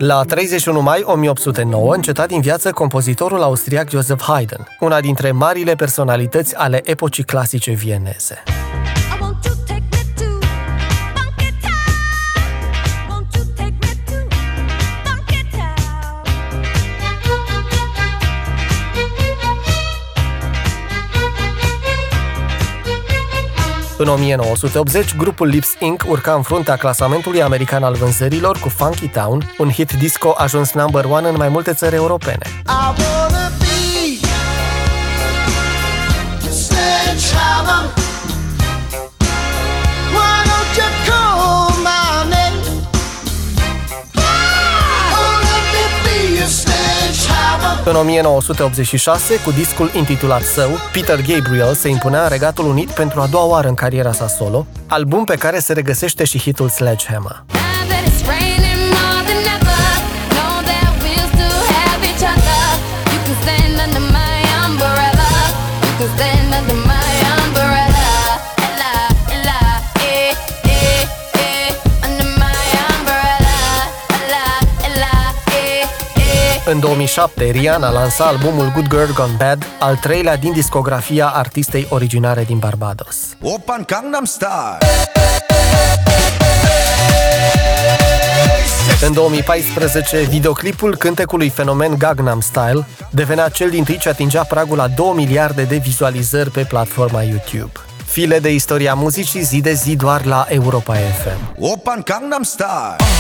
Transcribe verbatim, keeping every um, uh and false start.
La treizeci și unu mai o mie opt sute nouă înceta din viață compozitorul austriac Joseph Haydn, una dintre marile personalități ale epocii clasice vieneze. În o mie nouă sute optzeci, grupul Lips incorporated urca în fruntea clasamentului american al vânzărilor cu Funky Town, un hit disco ajuns number one în mai multe țări europene. În o mie nouă sute optzeci și șase, cu discul intitulat său, Peter Gabriel se impunea în Regatul Unit pentru a doua oară în cariera sa solo, album pe care se regăsește și hitul Sledgehammer. În două mii șapte, Rihanna lansa albumul Good Girl Gone Bad, al treilea din discografia artistei originare din Barbados. Oppan Gangnam Style. În două mii paisprezece, videoclipul cântecului fenomen Gangnam Style devenea cel dintâi ce atingea pragul a două miliarde de vizualizări pe platforma YouTube. File de istoria muzicii zi de zi doar la Europa F M. Oppan Gangnam Style.